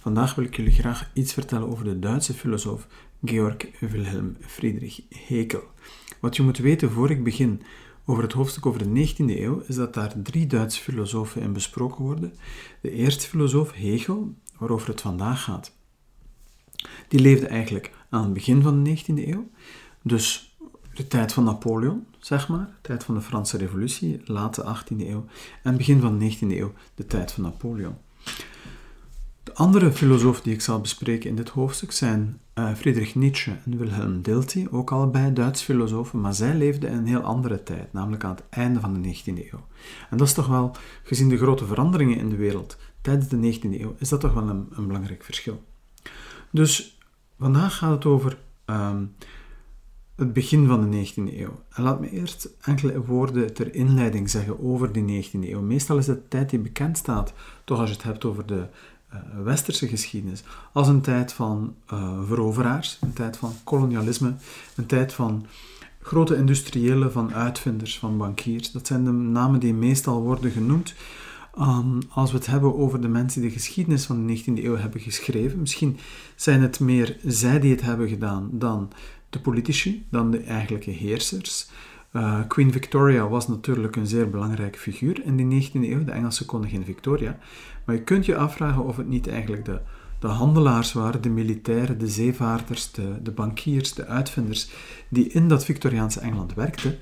Vandaag wil ik jullie graag iets vertellen over de Duitse filosoof Georg Wilhelm Friedrich Haeckel. Wat je moet weten voor ik begin over het hoofdstuk over de 19e eeuw, is dat daar 3 Duitse filosofen in besproken worden. De eerste filosoof, Hegel, waarover het vandaag gaat, die leefde eigenlijk aan het begin van de 19e eeuw, dus de tijd van Napoleon, zeg maar, de tijd van de Franse Revolutie, late 18e eeuw, en begin van de 19e eeuw, de tijd van Napoleon. De andere filosofen die ik zal bespreken in dit hoofdstuk zijn Friedrich Nietzsche en Wilhelm Dilthey, ook allebei Duitse filosofen, maar zij leefden in een heel andere tijd, namelijk aan het einde van de 19e eeuw. En dat is toch wel, gezien de grote veranderingen in de wereld tijdens de 19e eeuw, is dat toch wel een belangrijk verschil. Dus vandaag gaat het over het begin van de 19e eeuw. En laat me eerst enkele woorden ter inleiding zeggen over die 19e eeuw. Meestal is het de tijd die bekend staat, toch als je het hebt over de westerse geschiedenis, als een tijd van veroveraars, een tijd van kolonialisme, een tijd van grote industriëlen, van uitvinders, van bankiers. Dat zijn de namen die meestal worden genoemd als we het hebben over de mensen die de geschiedenis van de 19e eeuw hebben geschreven. Misschien zijn het meer zij die het hebben gedaan dan de politici, dan de eigenlijke heersers. Queen Victoria was natuurlijk een zeer belangrijke figuur in de 19e eeuw, de Engelse koningin Victoria. Maar je kunt je afvragen of het niet eigenlijk de handelaars waren, de militairen, de zeevaarders, de bankiers, de uitvinders, die in dat Victoriaanse Engeland werkten,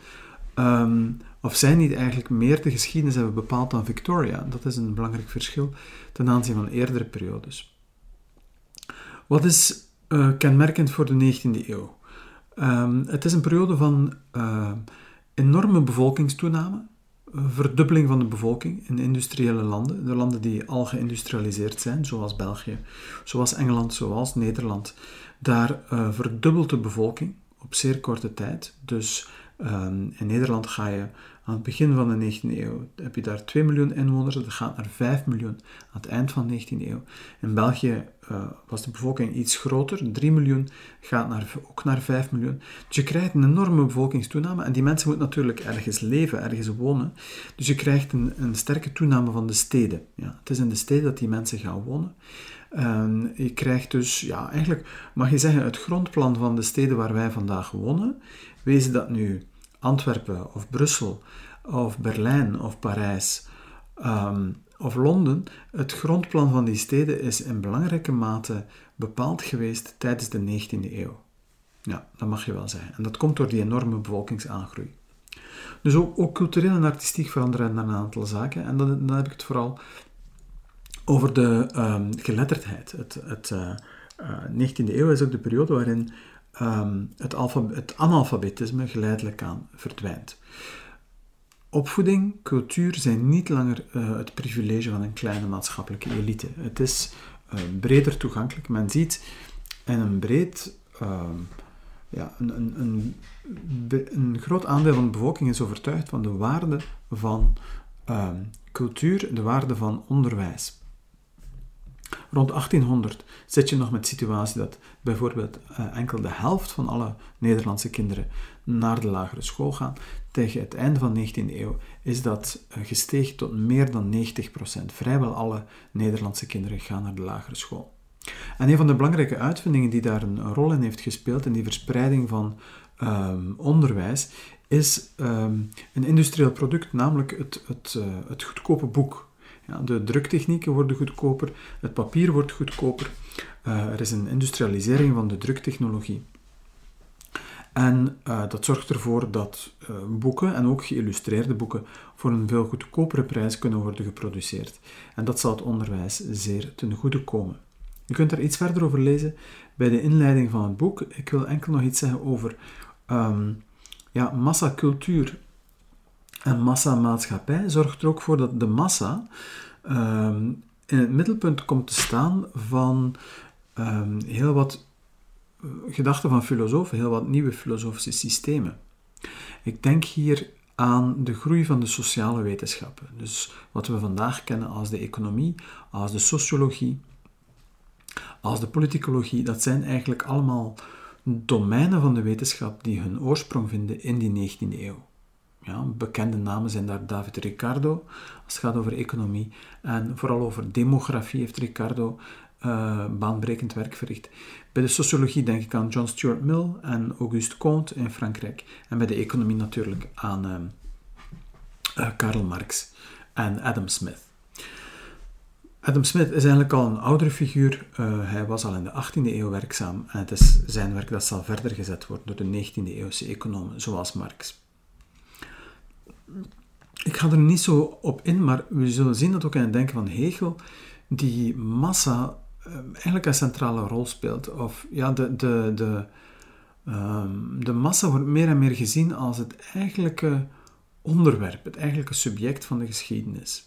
of zij niet eigenlijk meer de geschiedenis hebben bepaald dan Victoria. Dat is een belangrijk verschil ten aanzien van eerdere periodes. Wat is kenmerkend voor de 19e eeuw? Het is een periode van enorme bevolkingstoename, verdubbeling van de bevolking in industriële landen, de landen die al geïndustrialiseerd zijn, zoals België, zoals Engeland, zoals Nederland. Daar verdubbelt de bevolking op zeer korte tijd. Dus in Nederland ga je aan het begin van de 19e eeuw, heb je daar 2 miljoen inwoners, dat gaat naar 5 miljoen aan het eind van de 19e eeuw. In België was de bevolking iets groter, 3 miljoen, gaat ook naar 5 miljoen. Dus je krijgt een enorme bevolkingstoename en die mensen moeten natuurlijk ergens leven, ergens wonen. Dus je krijgt een sterke toename van de steden. Ja, het is in de steden dat die mensen gaan wonen. Je krijgt dus, ja, eigenlijk mag je zeggen, het grondplan van de steden waar wij vandaag wonen, wees dat nu Antwerpen of Brussel of Berlijn of Parijs of Londen, het grondplan van die steden is in belangrijke mate bepaald geweest tijdens de 19e eeuw. Ja, dat mag je wel zeggen. En dat komt door die enorme bevolkingsaangroei. Dus ook cultureel en artistiek veranderen er een aantal zaken. En dan heb ik het vooral over de geletterdheid. De 19e eeuw is ook de periode waarin het analfabetisme geleidelijk aan verdwijnt. Opvoeding, cultuur zijn niet langer het privilege van een kleine maatschappelijke elite. Het is breder toegankelijk. Men ziet in een breed, een groot aandeel van de bevolking is overtuigd van de waarde van cultuur, de waarde van onderwijs. Rond 1800 zit je nog met de situatie dat bijvoorbeeld enkel de helft van alle Nederlandse kinderen naar de lagere school gaan. Tegen het einde van de 19e eeuw is dat gestegen tot meer dan 90%. Vrijwel alle Nederlandse kinderen gaan naar de lagere school. En een van de belangrijke uitvindingen die daar een rol in heeft gespeeld in die verspreiding van onderwijs is een industrieel product, namelijk het goedkope boek. Ja, de druktechnieken worden goedkoper, het papier wordt goedkoper, er is een industrialisering van de druktechnologie. En dat zorgt ervoor dat boeken, en ook geïllustreerde boeken, voor een veel goedkopere prijs kunnen worden geproduceerd. En dat zal het onderwijs zeer ten goede komen. Je kunt daar iets verder over lezen bij de inleiding van het boek. Ik wil enkel nog iets zeggen over massacultuur. En massamaatschappij zorgt er ook voor dat de massa in het middelpunt komt te staan van heel wat gedachten van filosofen, heel wat nieuwe filosofische systemen. Ik denk hier aan de groei van de sociale wetenschappen. Dus wat we vandaag kennen als de economie, als de sociologie, als de politicologie, dat zijn eigenlijk allemaal domeinen van de wetenschap die hun oorsprong vinden in die 19e eeuw. Ja, bekende namen zijn daar David Ricardo, als het gaat over economie. En vooral over demografie heeft Ricardo baanbrekend werk verricht. Bij de sociologie denk ik aan John Stuart Mill en Auguste Comte in Frankrijk. En bij de economie natuurlijk aan Karl Marx en Adam Smith. Adam Smith is eigenlijk al een oudere figuur. Hij was al in de 18e eeuw werkzaam en het is zijn werk dat zal verder gezet worden door de 19e eeuwse economen, zoals Marx. Ik ga er niet zo op in, maar we zullen zien dat ook in het denken van Hegel die massa eigenlijk een centrale rol speelt. Of ja, de massa wordt meer en meer gezien als het eigenlijke onderwerp, het eigenlijke subject van de geschiedenis.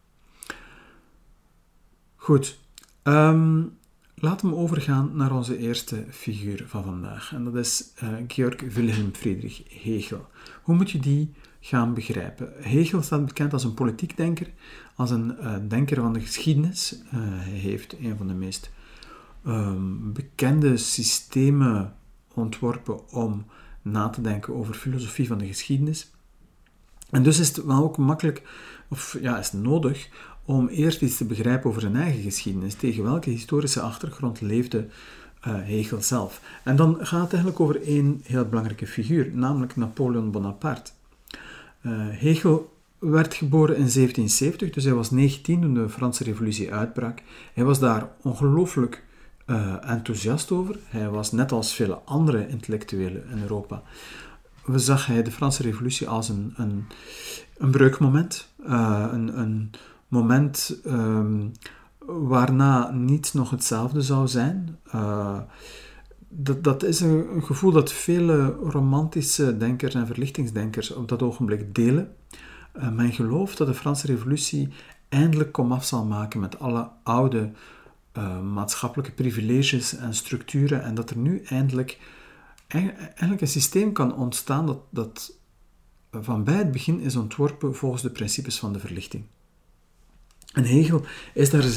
Goed, laten we overgaan naar onze eerste figuur van vandaag. En dat is Georg Wilhelm Friedrich Hegel. Hoe moet je die gaan begrijpen? Hegel staat bekend als een politiek denker, als een denker van de geschiedenis. Hij heeft een van de meest bekende systemen ontworpen om na te denken over filosofie van de geschiedenis. En dus is het wel ook makkelijk, of ja, is het nodig om eerst iets te begrijpen over zijn eigen geschiedenis. Tegen welke historische achtergrond leefde Hegel zelf? En dan gaat het eigenlijk over één heel belangrijke figuur, namelijk Napoleon Bonaparte. Hegel werd geboren in 1770, dus hij was 19 toen de Franse Revolutie uitbrak. Hij was daar ongelooflijk enthousiast over. Hij was net als vele andere intellectuelen in Europa. Zag hij de Franse Revolutie als een breukmoment, een moment waarna niets nog hetzelfde zou zijn. Dat is een gevoel dat vele romantische denkers en verlichtingsdenkers op dat ogenblik delen. Men gelooft dat de Franse Revolutie eindelijk komaf zal maken met alle oude maatschappelijke privileges en structuren en dat er nu eigenlijk een systeem kan ontstaan dat van bij het begin is ontworpen volgens de principes van de verlichting. En Hegel is daar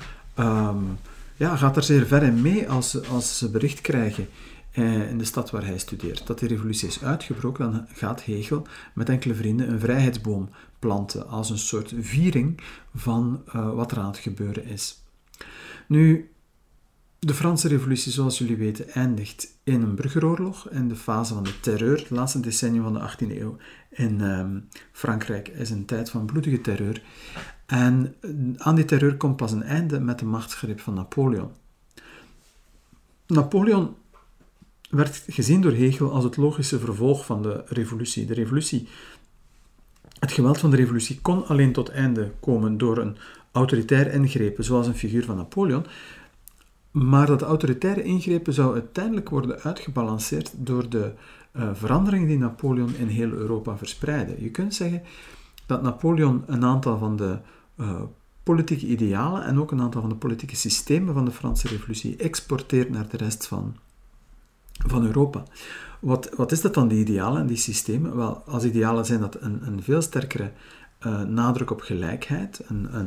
gaat daar zeer ver in mee als ze bericht krijgen in de stad waar hij studeert dat de revolutie is uitgebroken. Dan gaat Hegel met enkele vrienden een vrijheidsboom planten als een soort viering van wat er aan het gebeuren is. Nu, de Franse revolutie, zoals jullie weten, eindigt in een burgeroorlog in de fase van de terreur. Het laatste decennium van de 18e eeuw in Frankrijk is een tijd van bloedige terreur. En aan die terreur komt pas een einde met de machtsgreep van Napoleon. Napoleon werd gezien door Hegel als het logische vervolg van de revolutie. Het geweld van de revolutie kon alleen tot einde komen door een autoritair ingrepen, zoals een figuur van Napoleon. Maar dat autoritaire ingrepen zou uiteindelijk worden uitgebalanceerd door de veranderingen die Napoleon in heel Europa verspreidde. Je kunt zeggen dat Napoleon een aantal van de politieke idealen en ook een aantal van de politieke systemen van de Franse Revolutie exporteert naar de rest van Europa. Wat is dat dan, die idealen en die systemen? Wel, als idealen zijn dat een veel sterkere nadruk op gelijkheid.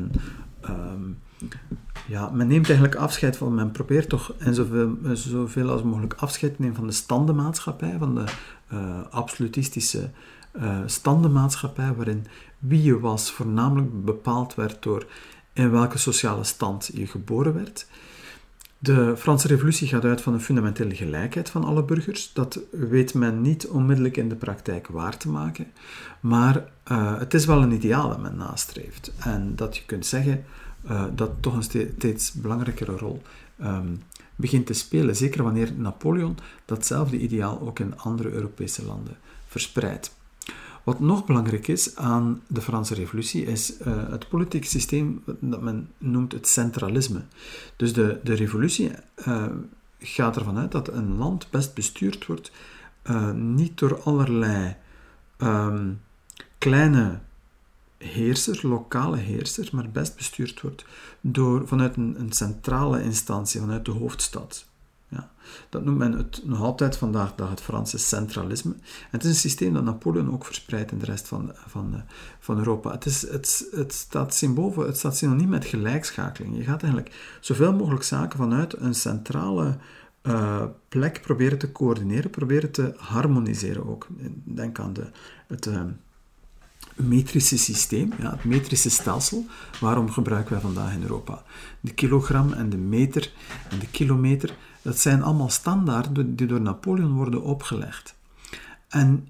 Men neemt eigenlijk afscheid van, men probeert toch in zoveel als mogelijk afscheid te nemen van de standenmaatschappij, van de absolutistische standenmaatschappij, waarin wie je was voornamelijk bepaald werd door in welke sociale stand je geboren werd. De Franse Revolutie gaat uit van een fundamentele gelijkheid van alle burgers. Dat weet men niet onmiddellijk in de praktijk waar te maken, maar het is wel een ideaal dat men nastreeft. En dat je kunt zeggen dat toch een steeds belangrijkere rol begint te spelen, zeker wanneer Napoleon datzelfde ideaal ook in andere Europese landen verspreidt. Wat nog belangrijk is aan de Franse Revolutie is het politieke systeem dat men noemt het centralisme. Dus de revolutie gaat ervan uit dat een land best bestuurd wordt niet door allerlei kleine heersers, lokale heersers, maar best bestuurd wordt vanuit een centrale instantie, vanuit de hoofdstad. Ja, dat noemt men nog altijd vandaag de dag het Franse centralisme. En het is een systeem dat Napoleon ook verspreidt in de rest van Europa. Het staat synoniem met gelijkschakeling. Je gaat eigenlijk zoveel mogelijk zaken vanuit een centrale plek proberen te coördineren, proberen te harmoniseren ook. Denk aan metrische systeem, ja, het metrische stelsel. Waarom gebruiken wij vandaag in Europa de kilogram en de meter en de kilometer? Dat zijn allemaal standaarden die door Napoleon worden opgelegd. En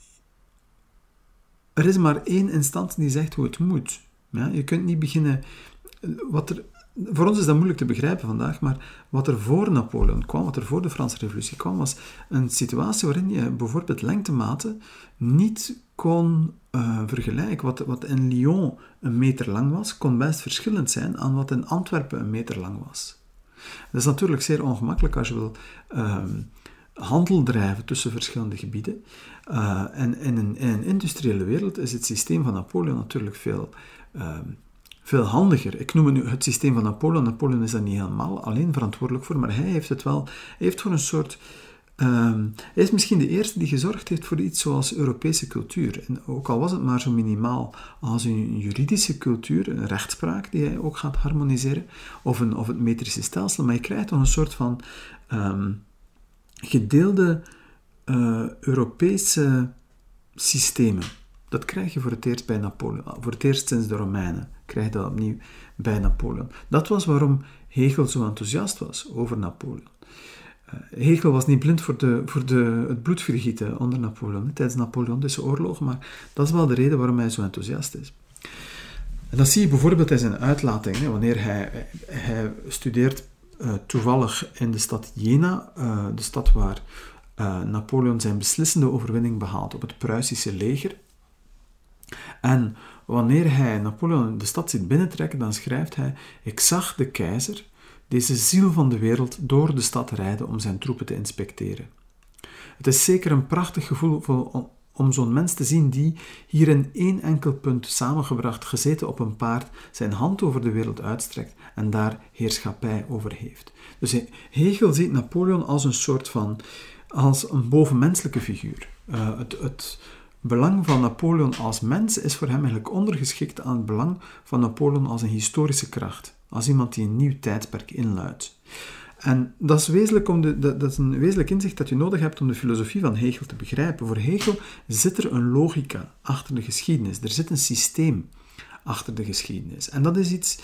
er is maar één instantie die zegt hoe het moet. Ja, je kunt niet beginnen... Voor ons is dat moeilijk te begrijpen vandaag, maar wat er voor Napoleon kwam, wat er voor de Franse Revolutie kwam, was een situatie waarin je bijvoorbeeld lengtematen niet kon vergelijken. Wat in Lyon een meter lang was, kon best verschillend zijn aan wat in Antwerpen een meter lang was. Dat is natuurlijk zeer ongemakkelijk als je wil handel drijven tussen verschillende gebieden. En in een industriële wereld is het systeem van Napoleon natuurlijk veel handiger. Ik noem het nu het systeem van Napoleon. Napoleon is daar niet helemaal alleen verantwoordelijk voor, maar hij heeft het wel. Hij heeft voor een soort... hij is misschien de eerste die gezorgd heeft voor iets zoals Europese cultuur. En ook al was het maar zo minimaal als een juridische cultuur, een rechtspraak die hij ook gaat harmoniseren, of het metrische stelsel, maar je krijgt toch een soort van gedeelde Europese systemen. Dat krijg je voor het eerst bij Napoleon. Voor het eerst sinds de Romeinen krijg je dat opnieuw bij Napoleon. Dat was waarom Hegel zo enthousiast was over Napoleon. Hegel was niet blind voor het bloedvergieten onder Napoleon, tijdens de Napoleontische oorlogen, maar dat is wel de reden waarom hij zo enthousiast is. En dat zie je bijvoorbeeld in zijn uitlating, wanneer hij studeert toevallig in de stad Jena, de stad waar Napoleon zijn beslissende overwinning behaalt op het Pruisische leger. En wanneer hij Napoleon de stad ziet binnentrekken, dan schrijft hij: ik zag de keizer, deze ziel van de wereld, door de stad rijden om zijn troepen te inspecteren. Het is zeker een prachtig gevoel om zo'n mens te zien die hier in één enkel punt samengebracht, gezeten op een paard, zijn hand over de wereld uitstrekt en daar heerschappij over heeft. Dus Hegel ziet Napoleon als een soort van, als een bovenmenselijke figuur. Het belang van Napoleon als mens is voor hem eigenlijk ondergeschikt aan het belang van Napoleon als een historische kracht, als iemand die een nieuw tijdperk inluidt. En dat is een wezenlijk inzicht dat je nodig hebt om de filosofie van Hegel te begrijpen. Voor Hegel zit er een logica achter de geschiedenis. Er zit een systeem achter de geschiedenis. En dat is iets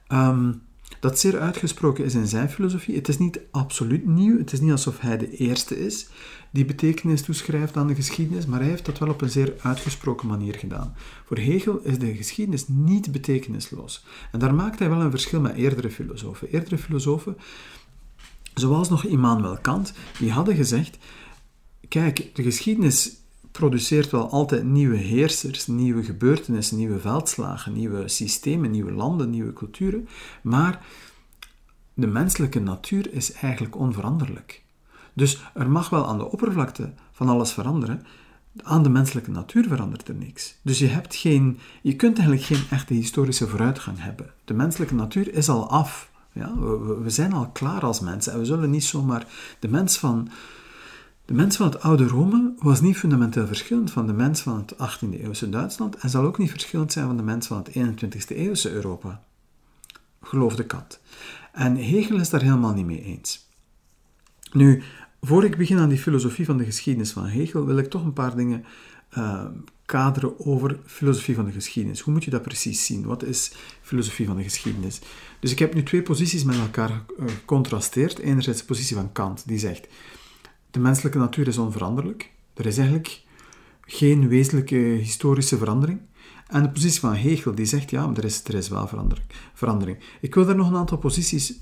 dat zeer uitgesproken is in zijn filosofie. Het is niet absoluut nieuw. Het is niet alsof hij de eerste is die betekenis toeschrijft aan de geschiedenis, maar hij heeft dat wel op een zeer uitgesproken manier gedaan. Voor Hegel is de geschiedenis niet betekenisloos. En daar maakt hij wel een verschil met eerdere filosofen. Eerdere filosofen, zoals nog Immanuel Kant, die hadden gezegd: kijk, de geschiedenis produceert wel altijd nieuwe heersers, nieuwe gebeurtenissen, nieuwe veldslagen, nieuwe systemen, nieuwe landen, nieuwe culturen, maar de menselijke natuur is eigenlijk onveranderlijk. Dus er mag wel aan de oppervlakte van alles veranderen, aan de menselijke natuur verandert er niks. Dus je kunt eigenlijk geen echte historische vooruitgang hebben. De menselijke natuur is al af. Ja, we zijn al klaar als mensen en we zullen niet zomaar... De mens van het oude Rome was niet fundamenteel verschillend van de mens van het 18e-eeuwse Duitsland en zal ook niet verschillend zijn van de mens van het 21e-eeuwse Europa. Geloof de kat. En Hegel is daar helemaal niet mee eens. Nu, voor ik begin aan die filosofie van de geschiedenis van Hegel, wil ik toch een paar dingen kaderen over filosofie van de geschiedenis. Hoe moet je dat precies zien? Wat is filosofie van de geschiedenis? Dus ik heb nu twee posities met elkaar gecontrasteerd. Enerzijds de positie van Kant, die zegt: de menselijke natuur is onveranderlijk. Er is eigenlijk geen wezenlijke historische verandering. En de positie van Hegel, die zegt: ja, maar er is wel verandering. Ik wil daar nog een aantal posities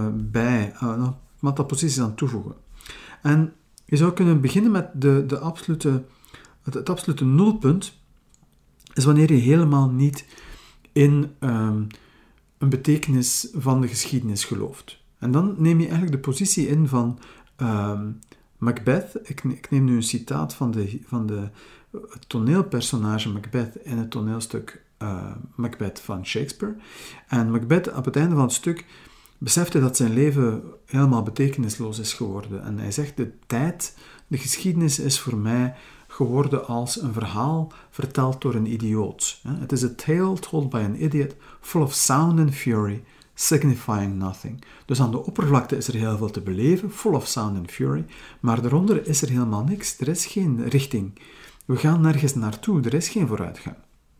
aan toevoegen. En je zou kunnen beginnen met het absolute nulpunt, is wanneer je helemaal niet in een betekenis van de geschiedenis gelooft. En dan neem je eigenlijk de positie in van Macbeth. Ik neem nu een citaat van het toneelpersonage Macbeth in het toneelstuk Macbeth van Shakespeare. En Macbeth, op het einde van het stuk, besefte dat zijn leven helemaal betekenisloos is geworden. En hij zegt: de geschiedenis is voor mij geworden als een verhaal verteld door een idioot. Het is a tale told by an idiot, full of sound and fury, signifying nothing. Dus aan de oppervlakte is er heel veel te beleven, full of sound and fury, maar daaronder is er helemaal niks. Er is geen richting. We gaan nergens naartoe, er is geen vooruitgang.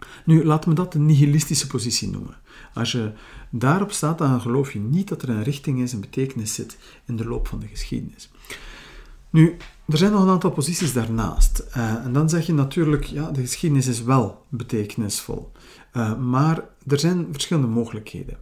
Nu, laten we dat de nihilistische positie noemen. Als je daarop staat, dan geloof je niet dat er een richting is, een betekenis zit in de loop van de geschiedenis. Nu, er zijn nog een aantal posities daarnaast. En dan zeg je natuurlijk, ja, de geschiedenis is wel betekenisvol. Maar er zijn verschillende mogelijkheden.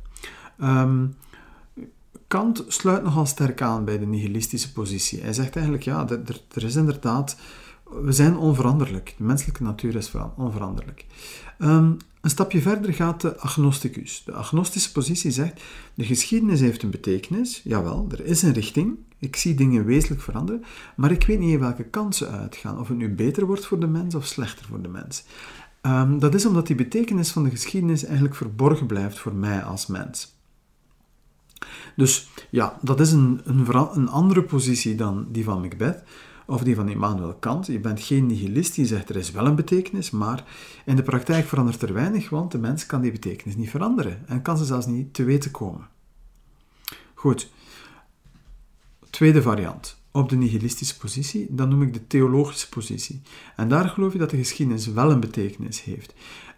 Kant sluit nogal sterk aan bij de nihilistische positie. Hij zegt eigenlijk, ja, er is inderdaad... We zijn onveranderlijk. De menselijke natuur is onveranderlijk. Een stapje verder gaat de agnosticus. De agnostische positie zegt, de geschiedenis heeft een betekenis. Jawel, er is een richting. Ik zie dingen wezenlijk veranderen. Maar ik weet niet in welke kant ze uitgaan. Of het nu beter wordt voor de mens of slechter voor de mens. Dat is omdat die betekenis van de geschiedenis eigenlijk verborgen blijft voor mij als mens. Dus ja, dat is een andere positie dan die van Macbeth of die van Immanuel Kant. Je bent geen nihilist die zegt er is wel een betekenis, maar in de praktijk verandert er weinig, want de mens kan die betekenis niet veranderen en kan ze zelfs niet te weten komen. Goed, tweede variant. Op de nihilistische positie, dan noem ik de theologische positie. En daar geloof je dat de geschiedenis wel een betekenis heeft.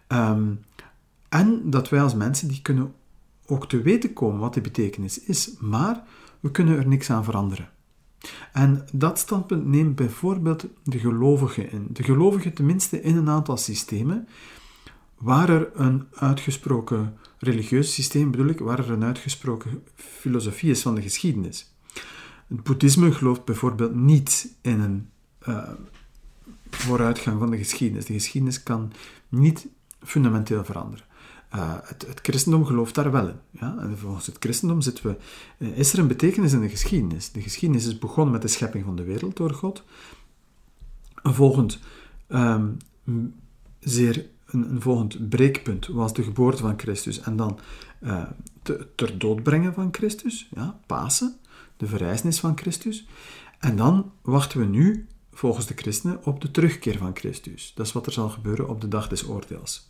En dat wij als mensen die kunnen ook te weten komen wat die betekenis is, maar we kunnen er niks aan veranderen. En dat standpunt neemt bijvoorbeeld de gelovigen in. De gelovigen tenminste in een aantal systemen, waar er een uitgesproken religieus systeem, waar er een uitgesproken filosofie is van de geschiedenis. Het boeddhisme gelooft bijvoorbeeld niet in een vooruitgang van de geschiedenis. De geschiedenis kan niet fundamenteel veranderen. Het christendom gelooft daar wel in. Ja? En volgens het christendom is er een betekenis in de geschiedenis. De geschiedenis is begonnen met de schepping van de wereld door God. Een volgend breekpunt was de geboorte van Christus en dan ter dood brengen van Christus, ja? Pasen, de verrijzenis van Christus. En dan wachten we nu, volgens de christenen, op de terugkeer van Christus. Dat is wat er zal gebeuren op de dag des oordeels.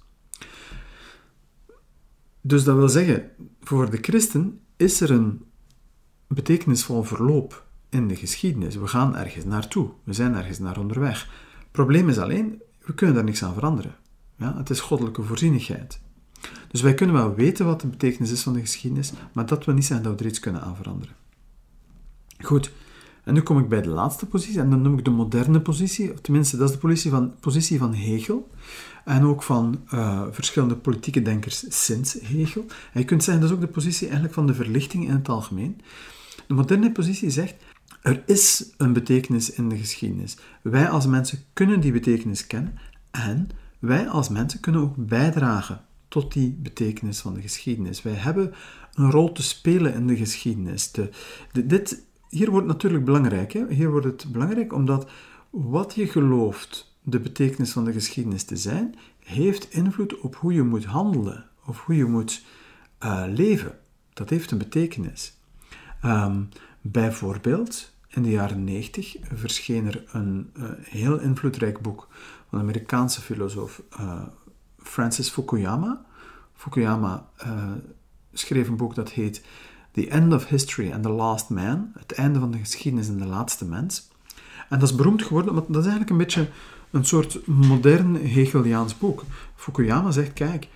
Dus dat wil zeggen, voor de christen is er een betekenisvol verloop in de geschiedenis. We gaan ergens naartoe. We zijn ergens naar onderweg. Het probleem is alleen, we kunnen daar niks aan veranderen. Ja, het is goddelijke voorzienigheid. Dus wij kunnen wel weten wat de betekenis is van de geschiedenis, maar dat wil niet zeggen dat we er iets kunnen aan veranderen. Goed, en nu kom ik bij de laatste positie, en dan noem ik de moderne positie, of tenminste, dat is de positie van Hegel, en ook van verschillende politieke denkers sinds Hegel. En je kunt zeggen, dat is ook de positie eigenlijk van de verlichting in het algemeen. De moderne positie zegt, er is een betekenis in de geschiedenis. Wij als mensen kunnen die betekenis kennen, en wij als mensen kunnen ook bijdragen tot die betekenis van de geschiedenis. Wij hebben een rol te spelen in de geschiedenis. Hier wordt het natuurlijk belangrijk. Hè? Hier wordt het belangrijk omdat wat je gelooft de betekenis van de geschiedenis te zijn, heeft invloed op hoe je moet handelen of hoe je moet leven. Dat heeft een betekenis. Bijvoorbeeld, in de jaren 90 verscheen er een heel invloedrijk boek van de Amerikaanse filosoof Francis Fukuyama. Fukuyama schreef een boek dat heet The End of History and the Last Man. Het einde van de geschiedenis en de laatste mens. En dat is beroemd geworden, want dat is eigenlijk een beetje een soort modern Hegeliaans boek. Fukuyama zegt, kijk,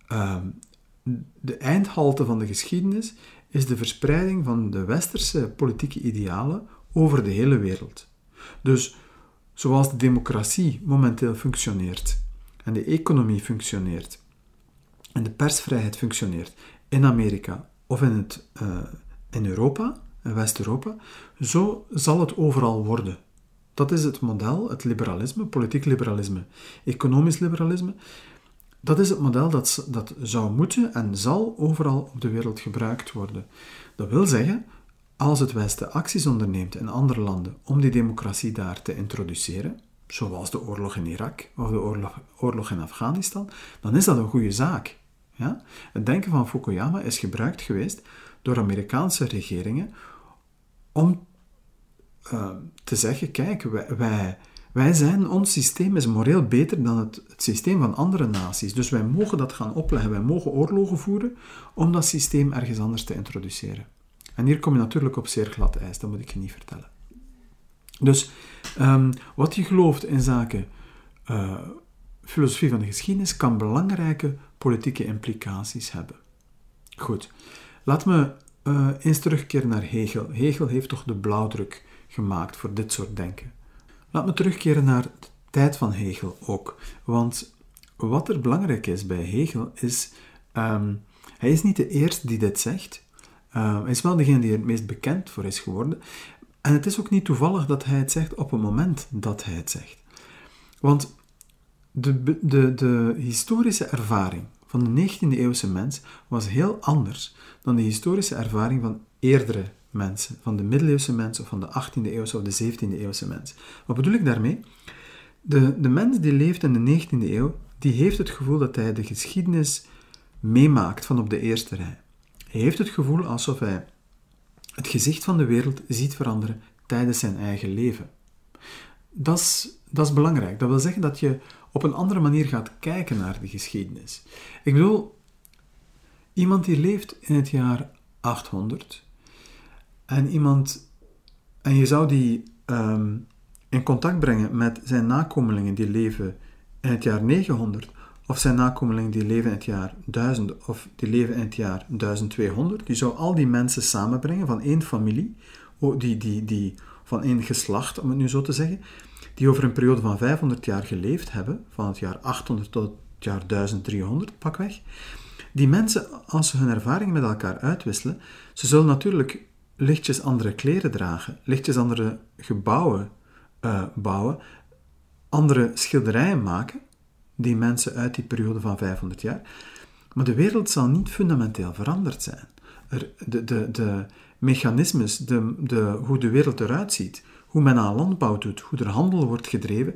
de eindhalte van de geschiedenis is de verspreiding van de westerse politieke idealen over de hele wereld. Dus zoals de democratie momenteel functioneert en de economie functioneert en de persvrijheid functioneert in Amerika of in Europa, in West-Europa, zo zal het overal worden. Dat is het model, het liberalisme, politiek liberalisme, economisch liberalisme. Dat is het model dat zou moeten en zal overal op de wereld gebruikt worden. Dat wil zeggen, als het Westen acties onderneemt in andere landen om die democratie daar te introduceren, zoals de oorlog in Irak of de oorlog in Afghanistan, dan is dat een goede zaak. Ja? Het denken van Fukuyama is gebruikt geweest door Amerikaanse regeringen om te zeggen, kijk, ons systeem is moreel beter dan het systeem van andere naties. Dus wij mogen dat gaan opleggen, wij mogen oorlogen voeren om dat systeem ergens anders te introduceren. En hier kom je natuurlijk op zeer glad ijs, dat moet ik je niet vertellen. Dus wat je gelooft in zaken filosofie van de geschiedenis kan belangrijke politieke implicaties hebben. Goed, laten we eens terugkeren naar Hegel. Hegel heeft toch de blauwdruk gemaakt voor dit soort denken. Laten we terugkeren naar de tijd van Hegel ook. Want wat er belangrijk is bij Hegel is, hij is niet de eerste die dit zegt. Hij is wel degene die er het meest bekend voor is geworden. En het is ook niet toevallig dat hij het zegt op het moment dat hij het zegt. Want de historische ervaring van de 19e eeuwse mens was heel anders dan de historische ervaring van eerdere mensen, van de middeleeuwse mens of van de 18e eeuwse of de 17e eeuwse mens. Wat bedoel ik daarmee? De mens die leeft in de 19e eeuw, die heeft het gevoel dat hij de geschiedenis meemaakt van op de eerste rij. Hij heeft het gevoel alsof hij het gezicht van de wereld ziet veranderen tijdens zijn eigen leven. Dat is belangrijk. Dat wil zeggen dat je op een andere manier gaat kijken naar de geschiedenis. Ik bedoel, iemand die leeft in het jaar 800 en je zou die in contact brengen met zijn nakomelingen die leven in het jaar 900 of zijn nakomelingen die leven in het jaar 1000 of die leven in het jaar 1200. Die zou al die mensen samenbrengen van één familie, die van één geslacht, om het nu zo te zeggen, die over een periode van 500 jaar geleefd hebben, van het jaar 800 tot het jaar 1300 pakweg. Die mensen, als ze hun ervaringen met elkaar uitwisselen, ze zullen natuurlijk lichtjes andere kleren dragen, lichtjes andere gebouwen bouwen, andere schilderijen maken, die mensen uit die periode van 500 jaar. Maar de wereld zal niet fundamenteel veranderd zijn. De mechanismes, hoe de wereld eruit ziet, hoe men aan landbouw doet, hoe er handel wordt gedreven,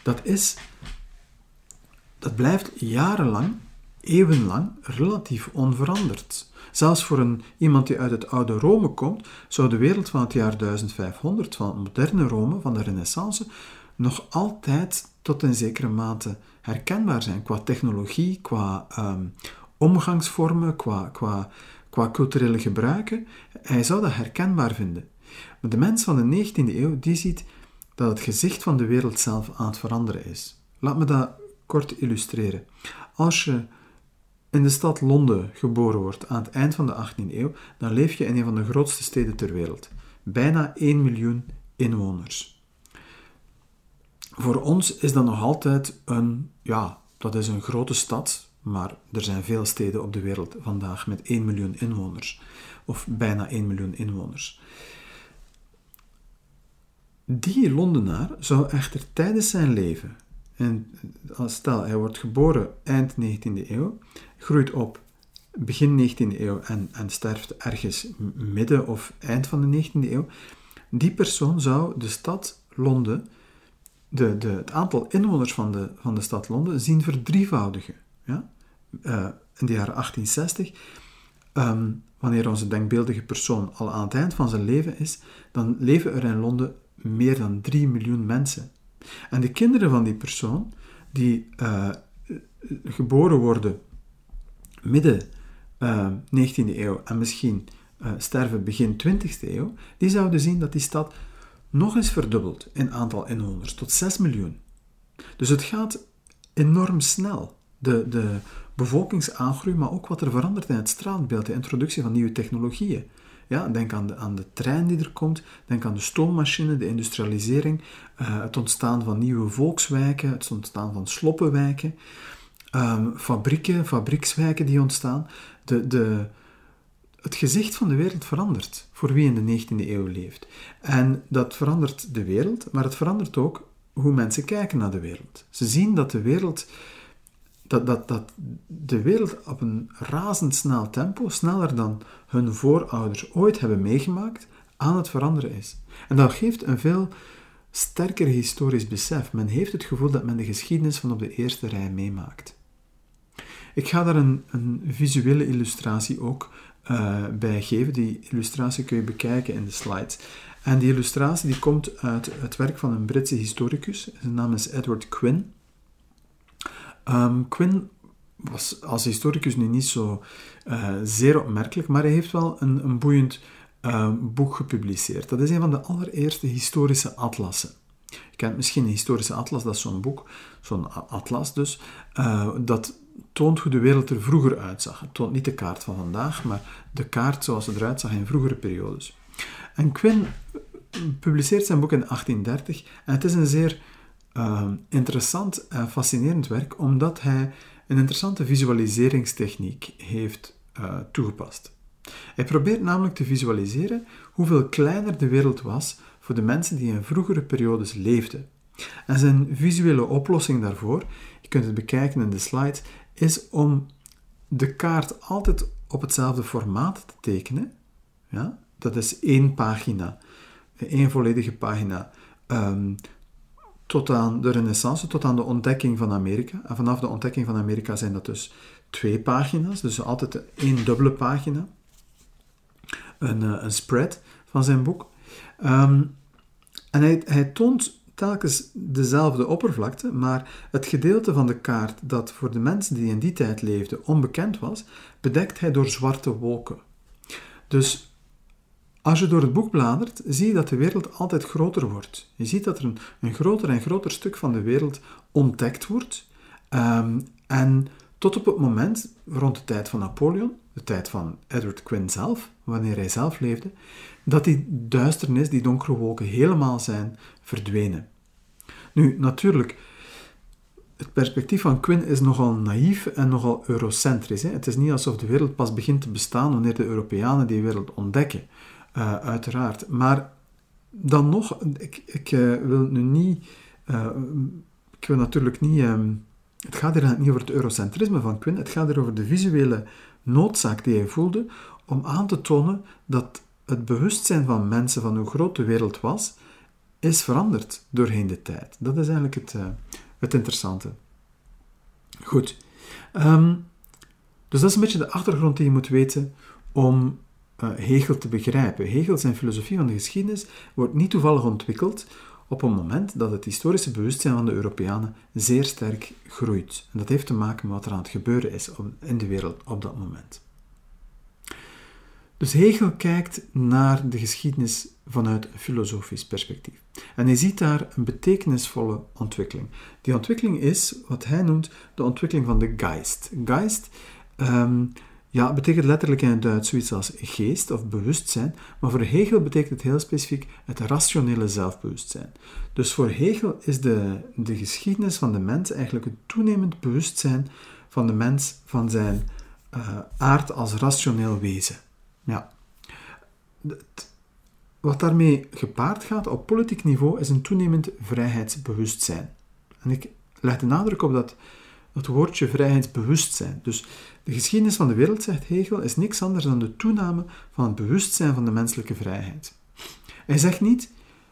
dat blijft jarenlang, eeuwenlang, relatief onveranderd. Zelfs voor iemand die uit het oude Rome komt, zou de wereld van het jaar 1500, van het moderne Rome, van de Renaissance, nog altijd tot een zekere mate herkenbaar zijn, qua technologie, qua omgangsvormen, qua culturele gebruiken. Hij zou dat herkenbaar vinden. Maar de mens van de 19e eeuw, die ziet dat het gezicht van de wereld zelf aan het veranderen is. Laat me dat kort illustreren. Als je in de stad Londen geboren wordt aan het eind van de 18e eeuw, dan leef je in een van de grootste steden ter wereld. Bijna 1 miljoen inwoners. Voor ons is dat nog altijd dat is een grote stad, maar er zijn veel steden op de wereld vandaag met 1 miljoen inwoners. Of bijna 1 miljoen inwoners. Die Londenaar zou echter tijdens zijn leven, en stel hij wordt geboren eind 19e eeuw, groeit op begin 19e eeuw en sterft ergens midden of eind van de 19e eeuw, die persoon zou de stad Londen, het aantal inwoners van de stad Londen zien verdrievoudigen. Ja? In de jaren 1860, wanneer onze denkbeeldige persoon al aan het eind van zijn leven is, dan leven er in Londen meer dan 3 miljoen mensen. En de kinderen van die persoon, die geboren worden midden 19e eeuw en misschien sterven begin 20e eeuw, die zouden zien dat die stad nog eens verdubbelt in aantal inwoners, tot 6 miljoen. Dus het gaat enorm snel. De bevolkingsaangroei, maar ook wat er verandert in het straatbeeld, de introductie van nieuwe technologieën. Ja, denk aan de trein die er komt, denk aan de stoommachine, de industrialisering, het ontstaan van nieuwe volkswijken, het ontstaan van sloppenwijken, fabriekswijken die ontstaan. Het gezicht van de wereld verandert voor wie in de 19e eeuw leeft. En dat verandert de wereld, maar het verandert ook hoe mensen kijken naar de wereld. Ze zien dat de wereld op een razendsnel tempo, sneller dan hun voorouders ooit hebben meegemaakt, aan het veranderen is. En dat geeft een veel sterker historisch besef. Men heeft het gevoel dat men de geschiedenis van op de eerste rij meemaakt. Ik ga daar een visuele illustratie ook bij geven. Die illustratie kun je bekijken in de slides. En die illustratie die komt uit het werk van een Britse historicus. Zijn naam is Edward Quinn. Quinn was als historicus nu niet zo zeer opmerkelijk, maar hij heeft wel een boeiend boek gepubliceerd. Dat is een van de allereerste historische atlassen. Je kent misschien een historische atlas, dat is zo'n boek, zo'n atlas dus, dat toont hoe de wereld er vroeger uitzag. Het toont niet de kaart van vandaag, maar de kaart zoals het eruit zag in vroegere periodes. En Quine publiceert zijn boek in 1830 en het is een zeer interessant en fascinerend werk, omdat hij een interessante visualiseringstechniek heeft toegepast. Hij probeert namelijk te visualiseren hoeveel kleiner de wereld was voor de mensen die in vroegere periodes leefden. En zijn visuele oplossing daarvoor, je kunt het bekijken in de slide, is om de kaart altijd op hetzelfde formaat te tekenen. Ja? Dat is 1 pagina, 1 volledige pagina, tot aan de Renaissance, tot aan de ontdekking van Amerika. En vanaf de ontdekking van Amerika zijn dat dus 2 pagina's, dus altijd 1 dubbele pagina. Een spread van zijn boek. En hij toont telkens dezelfde oppervlakte, maar het gedeelte van de kaart dat voor de mensen die in die tijd leefden onbekend was, bedekt hij door zwarte wolken. Dus als je door het boek bladert, zie je dat de wereld altijd groter wordt. Je ziet dat er een groter en groter stuk van de wereld ontdekt wordt. En tot op het moment, rond de tijd van Napoleon, de tijd van Edward Quine zelf, wanneer hij zelf leefde, dat die duisternis, die donkere wolken, helemaal zijn verdwenen. Nu, natuurlijk, het perspectief van Quine is nogal naïef en nogal eurocentrisch. Hè? Het is niet alsof de wereld pas begint te bestaan wanneer de Europeanen die wereld ontdekken. Uiteraard. Maar dan nog, ik wil nu niet... ik wil natuurlijk niet... het gaat hier niet over het eurocentrisme van Quine, het gaat hier over de visuele noodzaak die hij voelde om aan te tonen dat het bewustzijn van mensen van hoe groot de wereld was, is veranderd doorheen de tijd. Dat is eigenlijk het interessante. Goed. Dus dat is een beetje de achtergrond die je moet weten om Hegel te begrijpen. Hegel, zijn filosofie van de geschiedenis, wordt niet toevallig ontwikkeld op een moment dat het historische bewustzijn van de Europeanen zeer sterk groeit. En dat heeft te maken met wat er aan het gebeuren is in de wereld op dat moment. Dus Hegel kijkt naar de geschiedenis vanuit een filosofisch perspectief. En hij ziet daar een betekenisvolle ontwikkeling. Die ontwikkeling is wat hij noemt de ontwikkeling van de Geist. Geist betekent letterlijk in het Duits zoiets als geest of bewustzijn, maar voor Hegel betekent het heel specifiek het rationele zelfbewustzijn. Dus voor Hegel is de geschiedenis van de mens eigenlijk het toenemend bewustzijn van de mens, van zijn aard als rationeel wezen. Ja. Wat daarmee gepaard gaat op politiek niveau is een toenemend vrijheidsbewustzijn. En ik leg de nadruk op dat woordje vrijheidsbewustzijn. Dus de geschiedenis van de wereld, zegt Hegel, is niks anders dan de toename van het bewustzijn van de menselijke vrijheid. Hij zegt niet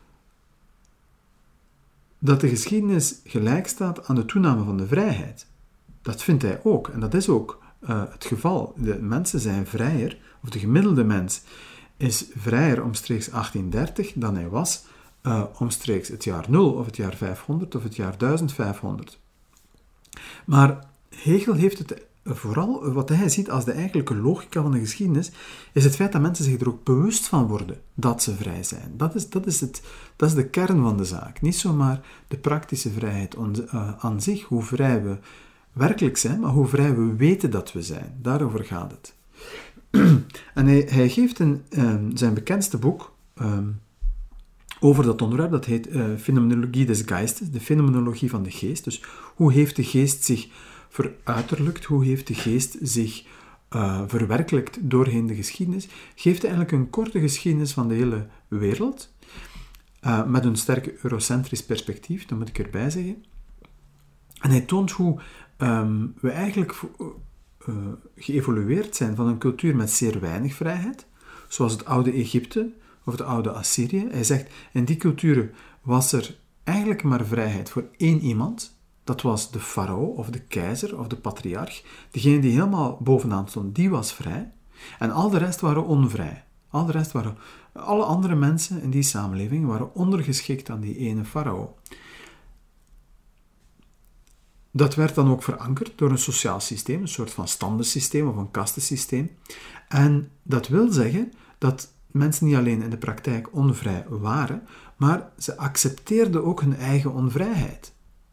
dat de geschiedenis gelijk staat aan de toename van de vrijheid. Dat vindt hij ook, en dat is ook het geval. De mensen zijn vrijer, of de gemiddelde mens is vrijer omstreeks 1830 dan hij was omstreeks het jaar 0 of het jaar 500 of het jaar 1500. Maar Hegel heeft het vooral, wat hij ziet als de eigenlijke logica van de geschiedenis, is het feit dat mensen zich er ook bewust van worden dat ze vrij zijn. Dat is de kern van de zaak. Niet zomaar de praktische vrijheid aan zich, hoe vrij we werkelijk zijn, maar hoe vrij we weten dat we zijn. Daarover gaat het. En hij geeft in zijn bekendste boek over dat onderwerp, dat heet Phänomenologie des Geistes, de fenomenologie van de geest. Dus hoe heeft de geest zich veruiterlijkt, hoe heeft de geest zich verwerkelijkt doorheen de geschiedenis, geeft eigenlijk een korte geschiedenis van de hele wereld, met een sterk eurocentrisch perspectief, dat moet ik erbij zeggen. En hij toont hoe we eigenlijk geëvolueerd zijn van een cultuur met zeer weinig vrijheid, zoals het oude Egypte of het oude Assyrië. Hij zegt, in die culturen was er eigenlijk maar vrijheid voor één iemand. Dat was de farao of de keizer of de patriarch. Degene die helemaal bovenaan stond, die was vrij. En al de rest waren onvrij. Alle andere mensen in die samenleving waren ondergeschikt aan die ene farao. Dat werd dan ook verankerd door een sociaal systeem, een soort van standensysteem of een kastensysteem. En dat wil zeggen dat mensen niet alleen in de praktijk onvrij waren, maar ze accepteerden ook hun eigen onvrijheid.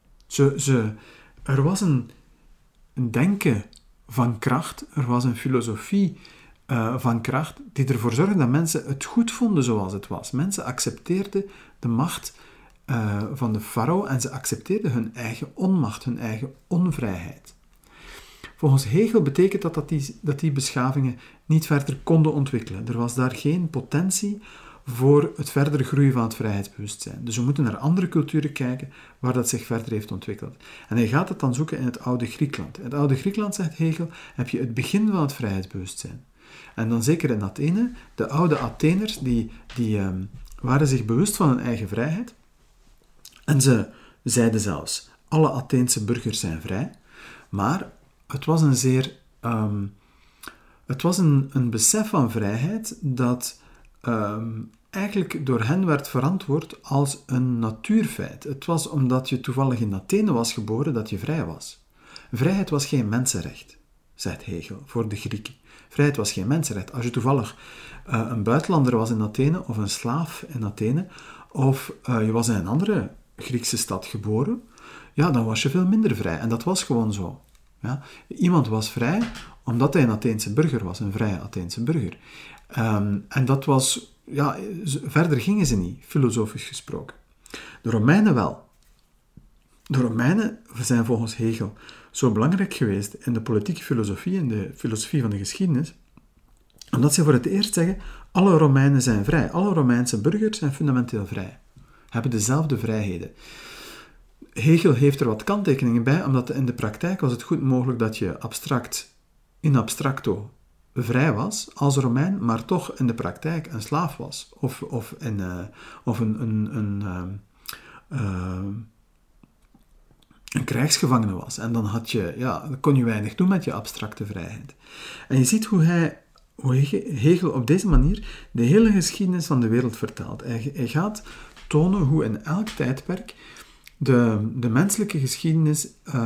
Er was een denken van kracht, er was een filosofie van kracht die ervoor zorgde dat mensen het goed vonden zoals het was. Mensen accepteerden de macht van de farao en ze accepteerden hun eigen onmacht, hun eigen onvrijheid. Volgens Hegel betekent dat die beschavingen niet verder konden ontwikkelen. Er was daar geen potentie voor het verdere groeien van het vrijheidsbewustzijn. Dus we moeten naar andere culturen kijken waar dat zich verder heeft ontwikkeld. En hij gaat het dan zoeken in het oude Griekenland. In het oude Griekenland, zegt Hegel, heb je het begin van het vrijheidsbewustzijn. En dan zeker in Athene, de oude Atheners, die waren zich bewust van hun eigen vrijheid. En ze zeiden zelfs, alle Atheense burgers zijn vrij. Maar het was een besef van vrijheid dat eigenlijk door hen werd verantwoord als een natuurfeit. Het was omdat je toevallig in Athene was geboren dat je vrij was. Vrijheid was geen mensenrecht, zegt Hegel, voor de Grieken. Vrijheid was geen mensenrecht. Als je toevallig een buitenlander was in Athene, of een slaaf in Athene, of je was in een andere Griekse stad geboren, ja, dan was je veel minder vrij. En dat was gewoon zo. Ja? Iemand was vrij omdat hij een Atheense burger was, een vrije Atheense burger. En dat was, ja, verder gingen ze niet, filosofisch gesproken. De Romeinen wel. De Romeinen zijn volgens Hegel zo belangrijk geweest in de politieke filosofie, in de filosofie van de geschiedenis, omdat ze voor het eerst zeggen, alle Romeinen zijn vrij. Alle Romeinse burgers zijn fundamenteel vrij. Hebben dezelfde vrijheden. Hegel heeft er wat kanttekeningen bij, omdat in de praktijk was het goed mogelijk dat je in abstracto vrij was als Romein, maar toch in de praktijk een slaaf was. Of een krijgsgevangene was. En dan dan kon je weinig doen met je abstracte vrijheid. En je ziet hoe Hegel op deze manier de hele geschiedenis van de wereld vertaalt. Hij gaat tonen hoe in elk tijdperk de menselijke geschiedenis,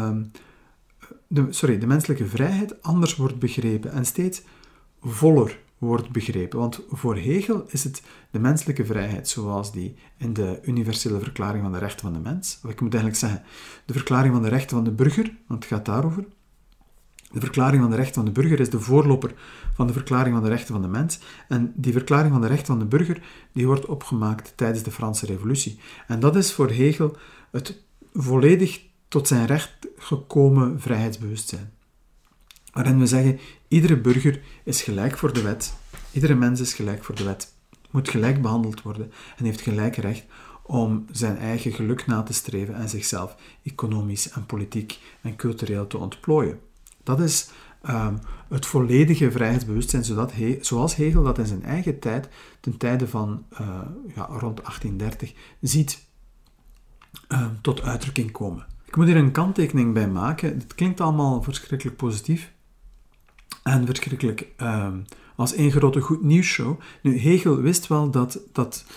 de menselijke vrijheid anders wordt begrepen en steeds voller wordt begrepen. Want voor Hegel is het de menselijke vrijheid zoals die in de universele verklaring van de rechten van de mens, of ik moet eigenlijk zeggen, de verklaring van de rechten van de burger, want het gaat daarover. De verklaring van de rechten van de burger is de voorloper van de verklaring van de rechten van de mens. En die verklaring van de rechten van de burger, die wordt opgemaakt tijdens de Franse Revolutie. En dat is voor Hegel het volledig tot zijn recht gekomen vrijheidsbewustzijn. Waarin we zeggen, iedere burger is gelijk voor de wet. Iedere mens is gelijk voor de wet. Moet gelijk behandeld worden en heeft gelijk recht om zijn eigen geluk na te streven en zichzelf economisch en politiek en cultureel te ontplooien. Dat is het volledige vrijheidsbewustzijn zoals Hegel dat in zijn eigen tijd, ten tijde van rond 1830, ziet tot uitdrukking komen. Ik moet hier een kanttekening bij maken. Het klinkt allemaal verschrikkelijk positief en verschrikkelijk als één grote goed nieuwsshow. Nu, Hegel wist wel dat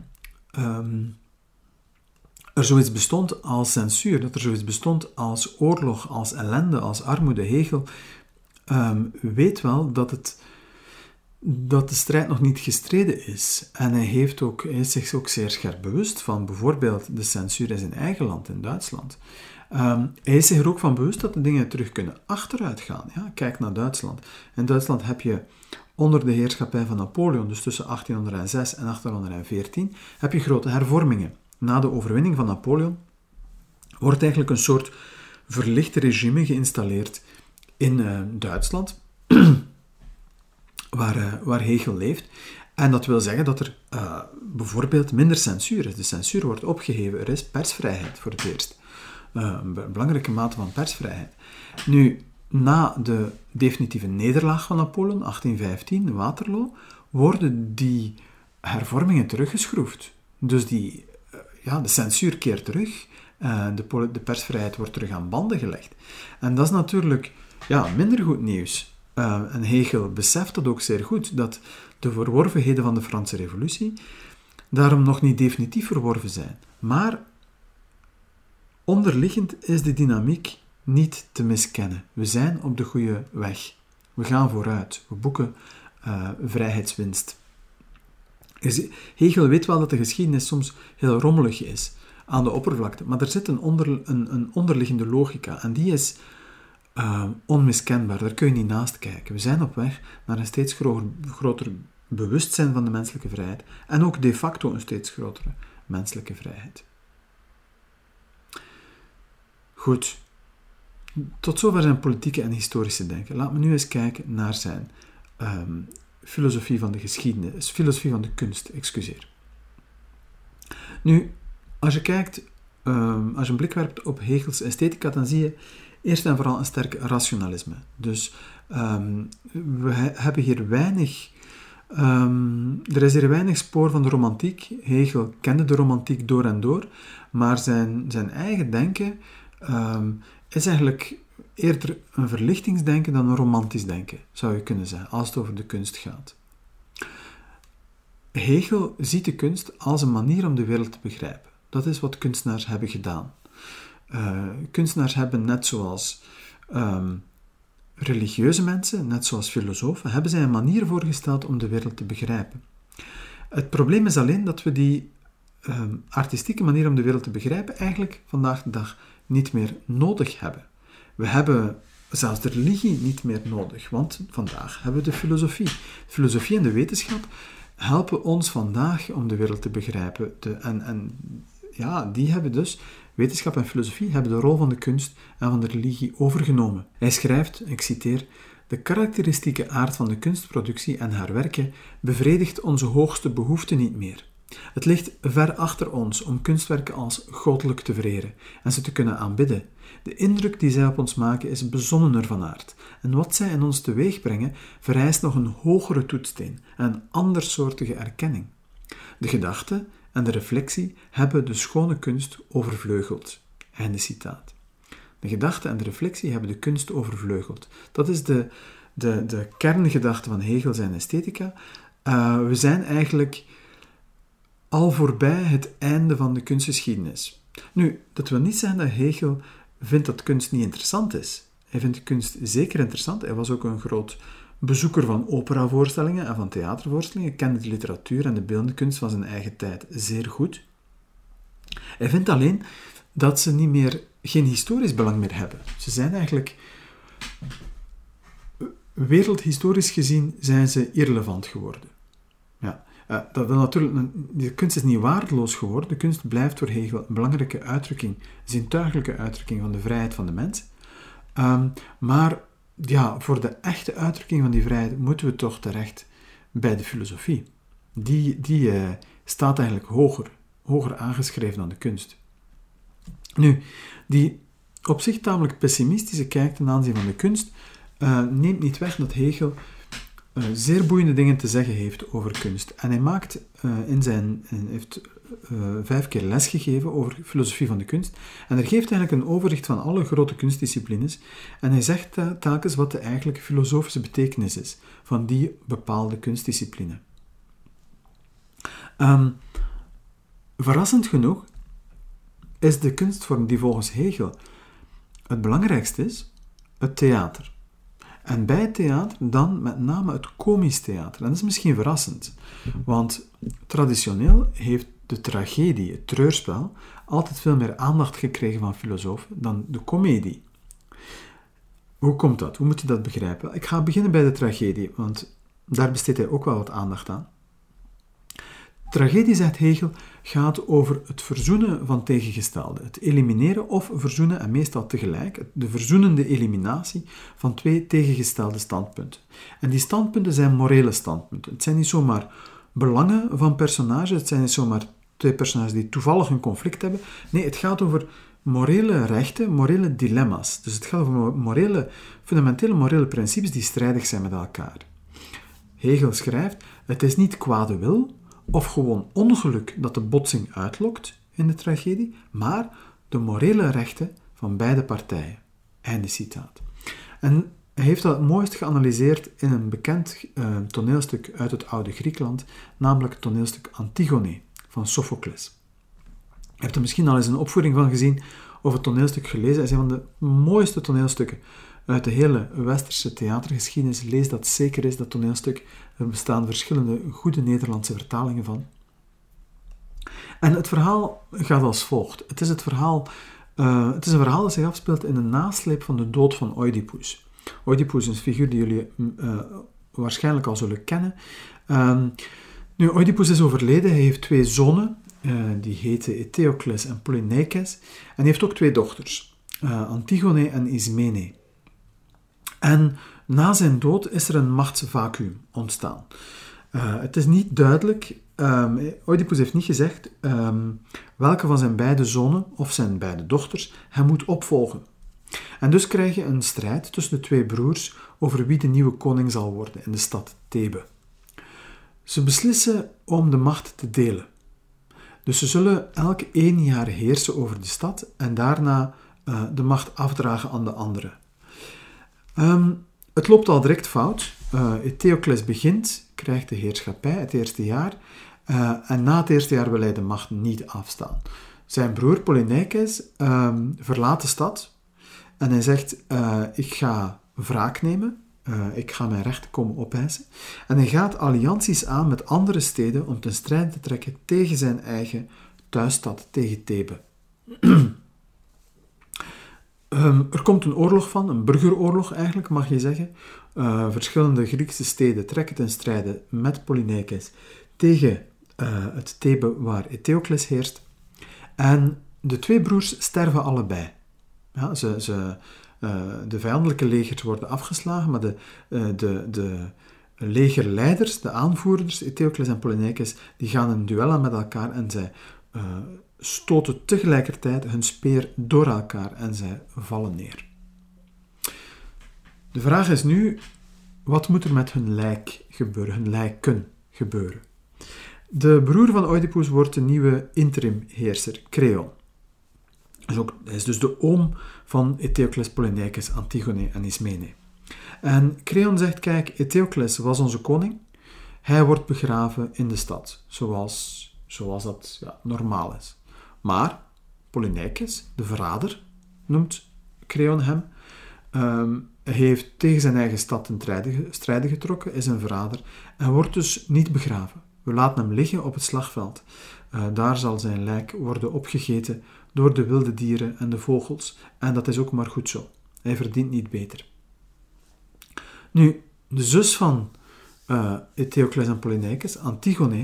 er zoiets bestond als censuur, dat er zoiets bestond als oorlog, als ellende, als armoede. Hegel weet wel dat de strijd nog niet gestreden is. En hij is zich ook zeer scherp bewust van bijvoorbeeld de censuur in zijn eigen land, in Duitsland. Hij is zich er ook van bewust dat de dingen terug kunnen achteruit gaan. Ja, kijk naar Duitsland. In Duitsland heb je onder de heerschappij van Napoleon, dus tussen 1806 en 1814, heb je grote hervormingen. Na de overwinning van Napoleon wordt eigenlijk een soort verlicht regime geïnstalleerd in Duitsland, waar Hegel leeft. En dat wil zeggen dat er bijvoorbeeld minder censuur is. De censuur wordt opgeheven. Er is persvrijheid voor het eerst. Een belangrijke mate van persvrijheid. Nu, na de definitieve nederlaag van Napoleon, 1815, Waterloo, worden die hervormingen teruggeschroefd. Dus de censuur keert terug. De persvrijheid wordt terug aan banden gelegd. En dat is natuurlijk minder goed nieuws. En Hegel beseft dat ook zeer goed, dat de verworvenheden van de Franse Revolutie daarom nog niet definitief verworven zijn. Maar onderliggend is de dynamiek niet te miskennen. We zijn op de goede weg. We gaan vooruit. We boeken vrijheidswinst. Hegel weet wel dat de geschiedenis soms heel rommelig is aan de oppervlakte, maar er zit een onderliggende logica en die is onmiskenbaar. Daar kun je niet naast kijken. We zijn op weg naar een steeds groter bewustzijn van de menselijke vrijheid en ook de facto een steeds grotere menselijke vrijheid. Goed. Tot zover zijn politieke en historische denken. Laat me nu eens kijken naar zijn filosofie van de geschiedenis, filosofie van de kunst, excuseer. Nu, als je kijkt, als je een blik werpt op Hegels esthetica, dan zie je eerst en vooral een sterk rationalisme. Dus we hebben hier er is hier weinig spoor van de romantiek. Hegel kende de romantiek door en door, maar zijn eigen denken is eigenlijk eerder een verlichtingsdenken dan een romantisch denken, zou je kunnen zeggen, als het over de kunst gaat. Hegel ziet de kunst als een manier om de wereld te begrijpen. Dat is wat kunstenaars hebben gedaan. Kunstenaars hebben, net zoals religieuze mensen, net zoals filosofen, hebben zij een manier voorgesteld om de wereld te begrijpen. Het probleem is alleen dat we die artistieke manier om de wereld te begrijpen eigenlijk vandaag de dag niet meer nodig hebben. We hebben zelfs de religie niet meer nodig, want vandaag hebben we de filosofie. De filosofie en de wetenschap helpen ons vandaag om de wereld te begrijpen. Die hebben dus, wetenschap en filosofie, hebben de rol van de kunst en van de religie overgenomen. Hij schrijft, ik citeer, de karakteristieke aard van de kunstproductie en haar werken bevredigt onze hoogste behoeften niet meer. Het ligt ver achter ons om kunstwerken als goddelijk te vereren en ze te kunnen aanbidden. De indruk die zij op ons maken is bezonnener van aard. En wat zij in ons teweeg brengen, vereist nog een hogere toetssteen en een andersoortige erkenning. De gedachte en de reflectie hebben de schone kunst overvleugeld. Einde citaat. De gedachte en de reflectie hebben de kunst overvleugeld. Dat is de kerngedachte van Hegel zijn esthetica. We zijn eigenlijk al voorbij het einde van de kunstgeschiedenis. Nu, dat wil niet zeggen dat Hegel vindt dat kunst niet interessant is. Hij vindt kunst zeker interessant. Hij was ook een groot bezoeker van operavoorstellingen en van theatervoorstellingen. Kende de literatuur en de beeldende kunst van zijn eigen tijd zeer goed. Hij vindt alleen dat ze geen historisch belang meer hebben. Ze zijn eigenlijk, wereldhistorisch gezien, zijn ze irrelevant geworden. Ja. Dat wil natuurlijk, de kunst is niet waardeloos geworden. De kunst blijft voor Hegel een belangrijke uitdrukking, zintuigelijke uitdrukking van de vrijheid van de mens. Maar ja, voor de echte uitdrukking van die vrijheid moeten we toch terecht bij de filosofie. Die staat eigenlijk hoger aangeschreven dan de kunst. Nu, die op zich tamelijk pessimistische kijk ten aanzien van de kunst neemt niet weg dat Hegel zeer boeiende dingen te zeggen heeft over kunst. En hij heeft 5 keer les gegeven over filosofie van de kunst. En er geeft eigenlijk een overzicht van alle grote kunstdisciplines. En hij zegt telkens wat de eigenlijke filosofische betekenis is van die bepaalde kunstdiscipline. Verrassend genoeg is de kunstvorm die volgens Hegel het belangrijkste is, het theater. En bij het theater dan met name het komisch theater. En dat is misschien verrassend, want traditioneel heeft de tragedie, het treurspel, altijd veel meer aandacht gekregen van filosofen dan de komedie. Hoe komt dat? Hoe moet je dat begrijpen? Ik ga beginnen bij de tragedie, want daar besteedt hij ook wel wat aandacht aan. Tragedie, zegt Hegel, gaat over het verzoenen van tegengestelde. Het elimineren of verzoenen, en meestal tegelijk, de verzoenende eliminatie van 2 tegengestelde standpunten. En die standpunten zijn morele standpunten. Het zijn niet zomaar belangen van personages, het zijn niet zomaar 2 personages die toevallig een conflict hebben. Nee, het gaat over morele rechten, morele dilemma's. Dus het gaat over fundamentele morele principes die strijdig zijn met elkaar. Hegel schrijft, het is niet kwade wil of gewoon ongeluk dat de botsing uitlokt in de tragedie, maar de morele rechten van beide partijen. Einde citaat. En hij heeft dat het mooist geanalyseerd in een bekend toneelstuk uit het oude Griekenland, namelijk het toneelstuk Antigone van Sophocles. Je hebt er misschien al eens een opvoering van gezien of het toneelstuk gelezen. Het is een van de mooiste toneelstukken uit de hele westerse theatergeschiedenis. Lees dat zeker eens, dat toneelstuk. Er bestaan verschillende goede Nederlandse vertalingen van. En het verhaal gaat als volgt. Het is een verhaal dat zich afspeelt in de nasleep van de dood van Oedipus. Oedipus is een figuur die jullie waarschijnlijk al zullen kennen. Nu, Oedipus is overleden. Hij heeft 2 zonen. Die heten Eteocles en Polyneikes. En hij heeft ook 2 dochters. Antigone en Ismene. En na zijn dood is er een machtsvacuüm ontstaan. Het is niet duidelijk. Oedipus heeft niet gezegd welke van zijn beide zonen of zijn beide dochters hem moet opvolgen. En dus krijg je een strijd tussen de 2 broers over wie de nieuwe koning zal worden in de stad Thebe. Ze beslissen om de macht te delen. Dus ze zullen elk 1 jaar heersen over de stad en daarna de macht afdragen aan de anderen. Het loopt al direct fout. Eteocles krijgt de heerschappij het eerste jaar. En na het eerste jaar wil hij de macht niet afstaan. Zijn broer Polyneikes verlaat de stad en hij zegt, ik ga wraak nemen, ik ga mijn rechten komen opeisen. En hij gaat allianties aan met andere steden om ten strijde te trekken tegen zijn eigen thuisstad, tegen Thebe. Er komt een oorlog van, een burgeroorlog eigenlijk, mag je zeggen. Verschillende Griekse steden trekken ten strijde met Polyneikes tegen het Thebe waar Eteocles heerst. En de 2 broers sterven allebei. Ja, de vijandelijke legers worden afgeslagen, maar de legerleiders, de aanvoerders, Eteocles en Polyneikes, die gaan een duel aan met elkaar en zij stoten tegelijkertijd hun speer door elkaar en zij vallen neer. De vraag is nu, wat moet er met hun lijk gebeuren, hun lijken gebeuren? De broer van Oedipus wordt de nieuwe interimheerser, Creon. Hij is dus de oom van Eteocles, Polyneikes, Antigone en Ismene. En Creon zegt, kijk, Eteocles was onze koning. Hij wordt begraven in de stad, zoals dat normaal is. Maar Polyneikes, de verrader, noemt Creon hem, heeft tegen zijn eigen stad ten strijde getrokken, is een verrader en wordt dus niet begraven. We laten hem liggen op het slagveld. Daar zal zijn lijk worden opgegeten door de wilde dieren en de vogels. En dat is ook maar goed zo. Hij verdient niet beter. Nu, de zus van Eteocles en Polyneikes, Antigone,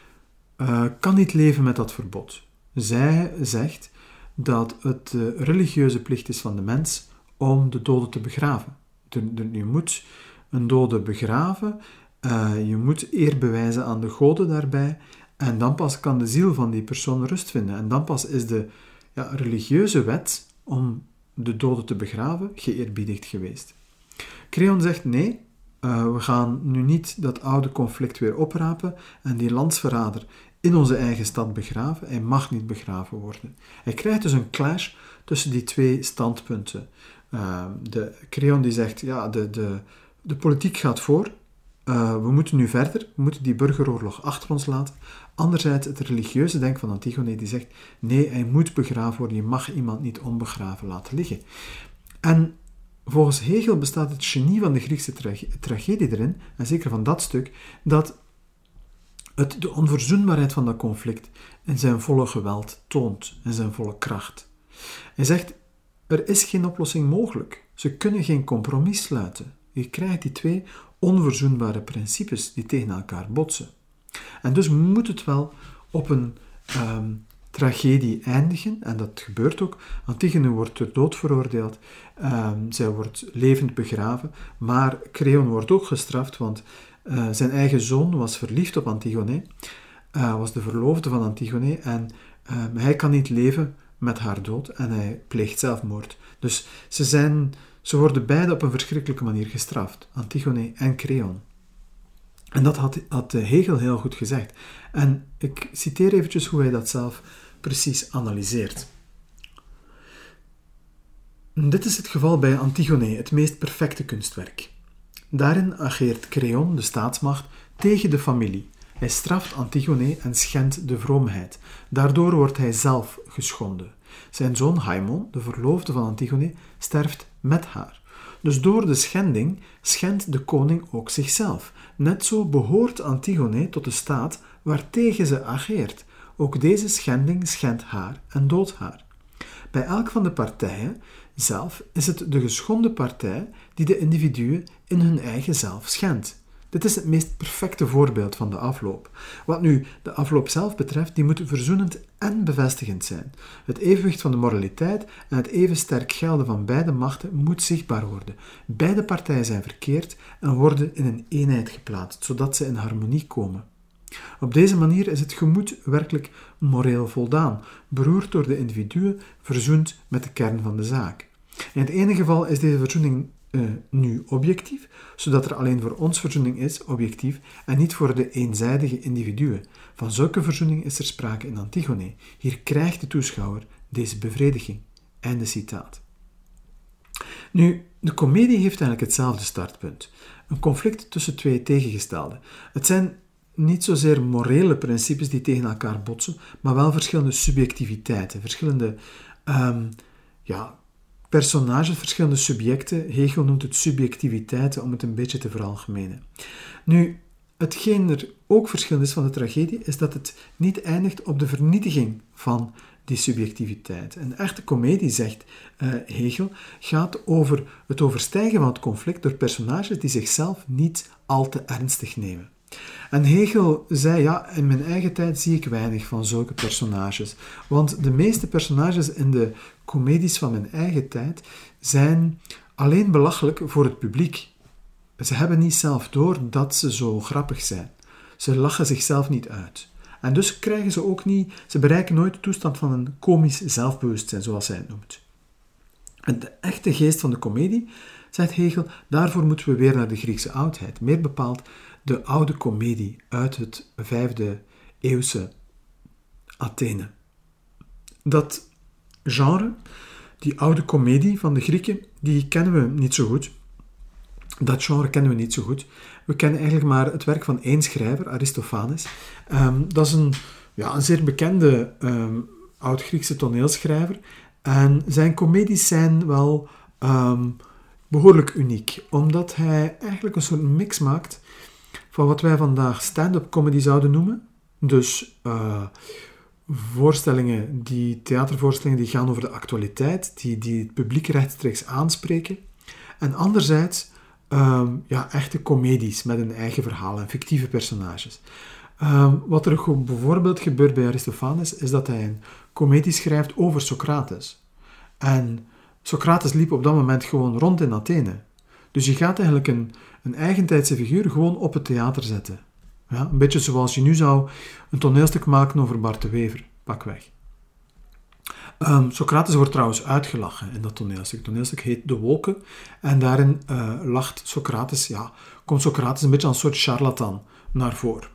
kan niet leven met dat verbod. Zij zegt dat het de religieuze plicht is van de mens om de dode te begraven. Je moet een dode begraven, je moet eer bewijzen aan de goden daarbij, en dan pas kan de ziel van die persoon rust vinden. En dan pas is de religieuze wet om de dode te begraven geëerbiedigd geweest. Creon zegt nee, we gaan nu niet dat oude conflict weer oprapen en die landsverrader in onze eigen stad begraven. Hij mag niet begraven worden. Hij krijgt dus een clash tussen die 2 standpunten. De Creon die zegt, ja, de politiek gaat voor, we moeten nu verder, we moeten die burgeroorlog achter ons laten. Anderzijds het religieuze denken van Antigone die zegt, nee, hij moet begraven worden, je mag iemand niet onbegraven laten liggen. En volgens Hegel bestaat het genie van de Griekse tragedie erin, en zeker van dat stuk, dat het de onverzoenbaarheid van dat conflict in zijn volle geweld toont, in zijn volle kracht. Hij zegt, er is geen oplossing mogelijk. Ze kunnen geen compromis sluiten. Je krijgt die 2 onverzoenbare principes die tegen elkaar botsen. En dus moet het wel op een tragedie eindigen, en dat gebeurt ook. Antigone wordt ter dood veroordeeld, zij wordt levend begraven, maar Creon wordt ook gestraft, want zijn eigen zoon was verliefd op Antigone, was de verloofde van Antigone, en hij kan niet leven met haar dood en hij pleegt zelfmoord. Dus ze worden beide op een verschrikkelijke manier gestraft, Antigone en Creon. En dat had Hegel heel goed gezegd. En ik citeer eventjes hoe hij dat zelf precies analyseert. Dit is het geval bij Antigone, het meest perfecte kunstwerk. Daarin ageert Creon, de staatsmacht, tegen de familie. Hij straft Antigone en schendt de vroomheid. Daardoor wordt hij zelf geschonden. Zijn zoon Haemon, de verloofde van Antigone, sterft met haar. Dus door de schending schendt de koning ook zichzelf. Net zo behoort Antigone tot de staat waartegen ze ageert. Ook deze schending schendt haar en doodt haar. Bij elk van de partijen zelf is het de geschonden partij die de individuen in hun eigen zelf schendt. Dit is het meest perfecte voorbeeld van de afloop. Wat nu de afloop zelf betreft, die moet verzoenend en bevestigend zijn. Het evenwicht van de moraliteit en het even sterk gelden van beide machten moet zichtbaar worden. Beide partijen zijn verkeerd en worden in een eenheid geplaatst, zodat ze in harmonie komen. Op deze manier is het gemoed werkelijk moreel voldaan, beroerd door de individuen, verzoend met de kern van de zaak. In het ene geval is deze verzoening nu objectief, zodat er alleen voor ons verzoening is, objectief, en niet voor de eenzijdige individuen. Van zulke verzoening is er sprake in Antigone. Hier krijgt de toeschouwer deze bevrediging. Einde citaat. Nu, de komedie heeft eigenlijk hetzelfde startpunt. Een conflict tussen twee tegengestelden. Het zijn niet zozeer morele principes die tegen elkaar botsen, maar wel verschillende subjectiviteiten, verschillende personages, verschillende subjecten. Hegel noemt het subjectiviteiten om het een beetje te veralgemenen. Nu, hetgeen er ook verschil is van de tragedie, is dat het niet eindigt op de vernietiging van die subjectiviteit. Een echte komedie, zegt Hegel, gaat over het overstijgen van het conflict door personages die zichzelf niet al te ernstig nemen. En Hegel zei, ja, in mijn eigen tijd zie ik weinig van zulke personages. Want de meeste personages in de comedies van mijn eigen tijd zijn alleen belachelijk voor het publiek. Ze hebben niet zelf door dat ze zo grappig zijn. Ze lachen zichzelf niet uit. En dus krijgen ze ook niet, ze bereiken nooit de toestand van een komisch zelfbewustzijn, zoals hij het noemt. En de echte geest van de komedie, zegt Hegel, daarvoor moeten we weer naar de Griekse oudheid. Meer bepaald de oude komedie uit het 5e eeuwse Athene. Dat genre, die oude komedie van de Grieken, die kennen we niet zo goed. Dat genre kennen we niet zo goed. We kennen eigenlijk maar het werk van één schrijver, Aristophanes. Dat is een zeer bekende oud-Griekse toneelschrijver. En zijn komedies zijn wel behoorlijk uniek, omdat hij eigenlijk een soort mix maakt van wat wij vandaag stand-up comedy zouden noemen. Dus theatervoorstellingen die gaan over de actualiteit, die het publiek rechtstreeks aanspreken. En anderzijds echte comedies met een eigen verhaal en fictieve personages. Wat er bijvoorbeeld gebeurt bij Aristophanes is dat hij een komedie schrijft over Socrates. En Socrates liep op dat moment gewoon rond in Athene. Dus je gaat eigenlijk een eigentijdse figuur gewoon op het theater zetten. Ja, een beetje zoals je nu zou een toneelstuk maken over Bart de Wever, pakweg. Socrates wordt trouwens uitgelachen in dat toneelstuk. Het toneelstuk heet De Wolken. En daarin komt Socrates een beetje als een soort charlatan naar voren.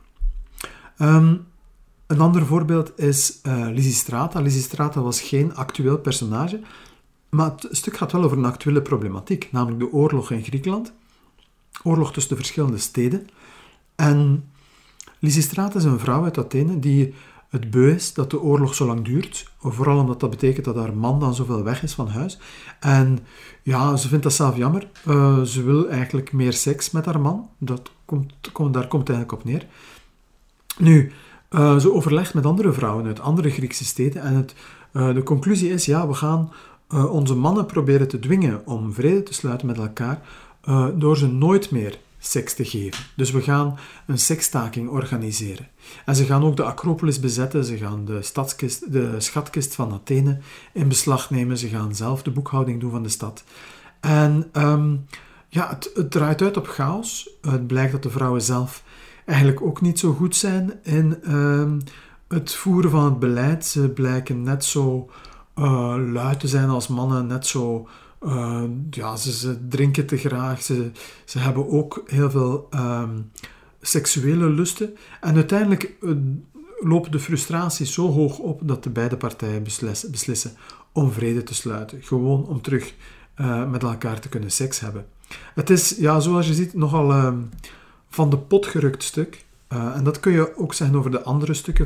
Een ander voorbeeld is Lysistrata. Lysistrata was geen actueel personage, maar het stuk gaat wel over een actuele problematiek, namelijk de oorlog in Griekenland. Oorlog tussen de verschillende steden. En Lysistrata is een vrouw uit Athene die het beu is dat de oorlog zo lang duurt. Vooral omdat dat betekent dat haar man dan zoveel weg is van huis. En ja, ze vindt dat zelf jammer. Ze wil eigenlijk meer seks met haar man. Daar komt het eigenlijk op neer. Nu, ze overlegt met andere vrouwen uit andere Griekse steden. En de conclusie is, we gaan onze mannen proberen te dwingen om vrede te sluiten met elkaar, door ze nooit meer seks te geven. Dus we gaan een seksstaking organiseren. En ze gaan ook de Acropolis bezetten, ze gaan de schatkist van Athene in beslag nemen, ze gaan zelf de boekhouding doen van de stad. En het draait uit op chaos. Het blijkt dat de vrouwen zelf eigenlijk ook niet zo goed zijn in het voeren van het beleid. Ze blijken net zo lui te zijn als mannen, net zo ze drinken te graag, ze hebben ook heel veel seksuele lusten. En uiteindelijk lopen de frustraties zo hoog op dat de beide partijen beslissen om vrede te sluiten. Gewoon om terug met elkaar te kunnen seks hebben. Het is, zoals je ziet, nogal van de pot gerukt stuk. En dat kun je ook zeggen over de andere stukken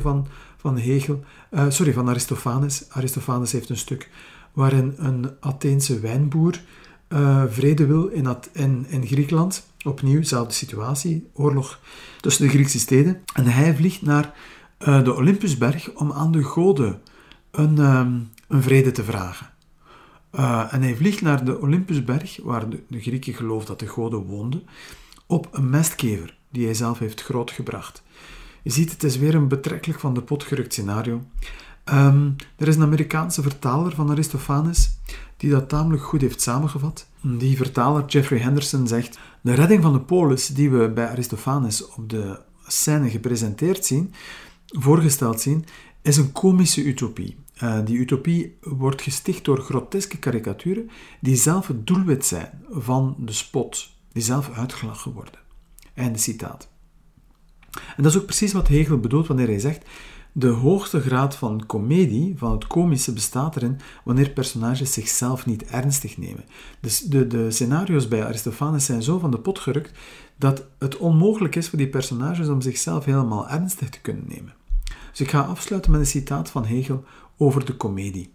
van Aristophanes. Aristophanes heeft een stuk waarin een Atheense wijnboer vrede wil in Griekenland. Opnieuw, dezelfde situatie, oorlog tussen de Griekse steden. En hij vliegt naar de Olympusberg om aan de goden een vrede te vragen. En hij vliegt naar de Olympusberg, waar de Grieken geloofden dat de goden woonden, op een mestkever die hij zelf heeft grootgebracht. Je ziet, het is weer een betrekkelijk van de pot gerukt scenario. Er is een Amerikaanse vertaler van Aristophanes die dat tamelijk goed heeft samengevat. Die vertaler, Jeffrey Henderson, zegt: de redding van de polis die we bij Aristophanes op de scène gepresenteerd zien, voorgesteld zien, is een komische utopie. Die utopie wordt gesticht door groteske karikaturen die zelf het doelwit zijn van de spot, die zelf uitgelachen worden. Einde citaat. En dat is ook precies wat Hegel bedoelt wanneer hij zegt: de hoogste graad van komedie, van het komische, bestaat erin wanneer personages zichzelf niet ernstig nemen. Dus de scenario's bij Aristophanes zijn zo van de pot gerukt dat het onmogelijk is voor die personages om zichzelf helemaal ernstig te kunnen nemen. Dus ik ga afsluiten met een citaat van Hegel over de komedie.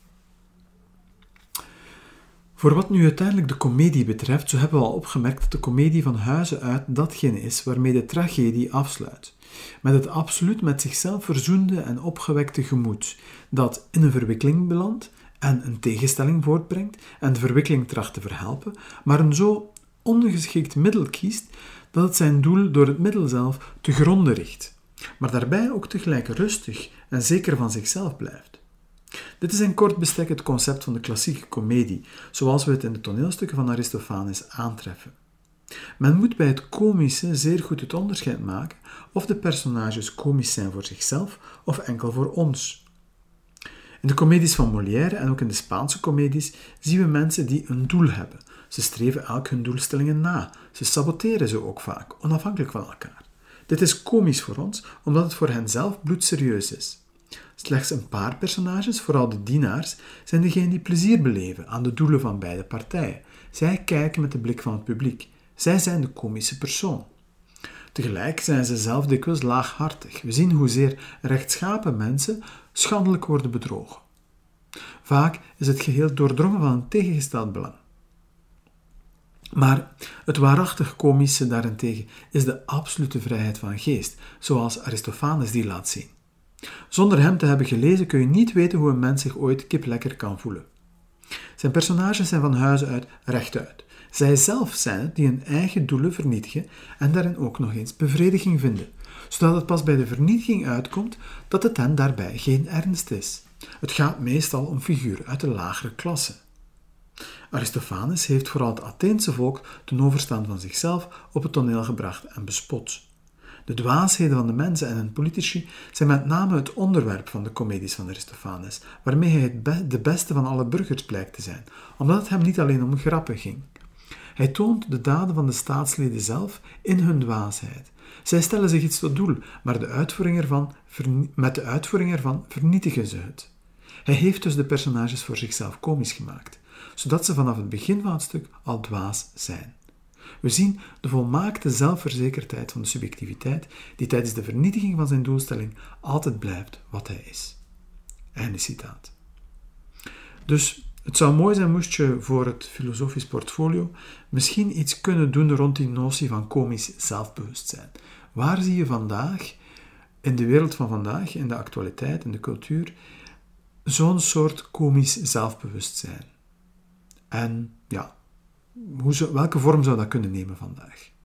Voor wat nu uiteindelijk de komedie betreft, zo hebben we al opgemerkt dat de komedie van huize uit datgene is waarmee de tragedie afsluit. Met het absoluut met zichzelf verzoende en opgewekte gemoed, dat in een verwikkeling belandt en een tegenstelling voortbrengt en de verwikkeling tracht te verhelpen, maar een zo ongeschikt middel kiest dat het zijn doel door het middel zelf te gronde richt, maar daarbij ook tegelijk rustig en zeker van zichzelf blijft. Dit is in kort bestek het concept van de klassieke komedie, zoals we het in de toneelstukken van Aristophanes aantreffen. Men moet bij het komische zeer goed het onderscheid maken of de personages komisch zijn voor zichzelf of enkel voor ons. In de komedies van Molière en ook in de Spaanse komedies zien we mensen die een doel hebben. Ze streven elk hun doelstellingen na. Ze saboteren ze ook vaak, onafhankelijk van elkaar. Dit is komisch voor ons, omdat het voor hen zelf bloedserieus is. Slechts een paar personages, vooral de dienaars, zijn degenen die plezier beleven aan de doelen van beide partijen. Zij kijken met de blik van het publiek. Zij zijn de komische persoon. Tegelijk zijn ze zelf dikwijls laaghartig. We zien hoezeer rechtschapen mensen schandelijk worden bedrogen. Vaak is het geheel doordrongen van een tegengesteld belang. Maar het waarachtig komische daarentegen is de absolute vrijheid van geest, zoals Aristophanes die laat zien. Zonder hem te hebben gelezen kun je niet weten hoe een mens zich ooit kiplekker kan voelen. Zijn personages zijn van huize uit rechtuit. Zij zelf zijn het die hun eigen doelen vernietigen en daarin ook nog eens bevrediging vinden, zodat het pas bij de vernietiging uitkomt dat het hen daarbij geen ernst is. Het gaat meestal om figuren uit de lagere klasse. Aristophanes heeft vooral het Atheense volk ten overstaan van zichzelf op het toneel gebracht en bespot. De dwaasheden van de mensen en hun politici zijn met name het onderwerp van de komedies van Aristophanes, waarmee hij de beste van alle burgers blijkt te zijn, omdat het hem niet alleen om grappen ging. Hij toont de daden van de staatsleden zelf in hun dwaasheid. Zij stellen zich iets tot doel, maar met de uitvoering ervan vernietigen ze het. Hij heeft dus de personages voor zichzelf komisch gemaakt, zodat ze vanaf het begin van het stuk al dwaas zijn. We zien de volmaakte zelfverzekerdheid van de subjectiviteit die tijdens de vernietiging van zijn doelstelling altijd blijft wat hij is. Einde citaat. Dus het zou mooi zijn moest je voor het filosofisch portfolio misschien iets kunnen doen rond die notie van komisch zelfbewustzijn. Waar zie je vandaag, in de wereld van vandaag, in de actualiteit, in de cultuur, zo'n soort komisch zelfbewustzijn? En ja, welke vorm zou dat kunnen nemen vandaag?